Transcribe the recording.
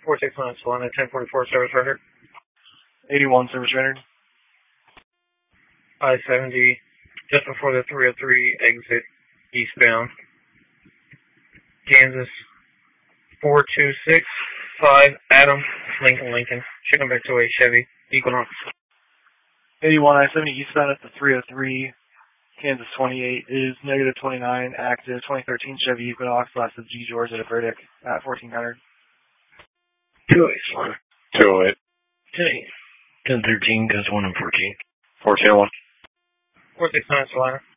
469 Solana, 1044 service record. 81 service rendered. I-70, just before the 303 exit eastbound. Kansas 4265 Adam Lincoln. Shipping back to a Chevy Equinox. 81 I-70 eastbound at the 303. Kansas 28 is negative 29 active. 2013 Chevy Equinox, last of G. George at a verdict at 1400. 208 Solana. 208. 1013 goes 1 and 14. 1401. 469 Solana.